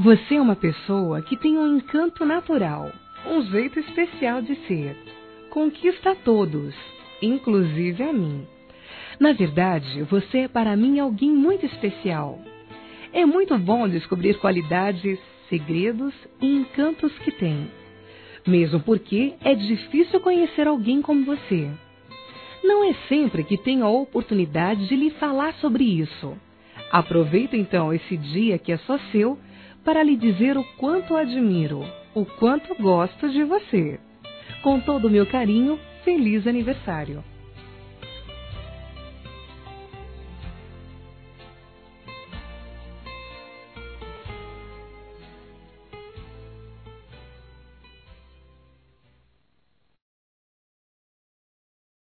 Você é uma pessoa que tem um encanto natural, um jeito especial de ser. Conquista a todos, inclusive a mim. Na verdade, você é para mim alguém muito especial. É muito bom descobrir qualidades, segredos e encantos que tem. Mesmo porque é difícil conhecer alguém como você. Não é sempre que tenho a oportunidade de lhe falar sobre isso. Aproveito então esse dia que é só seu para lhe dizer o quanto admiro, o quanto gosto de você. Com todo o meu carinho, feliz aniversário!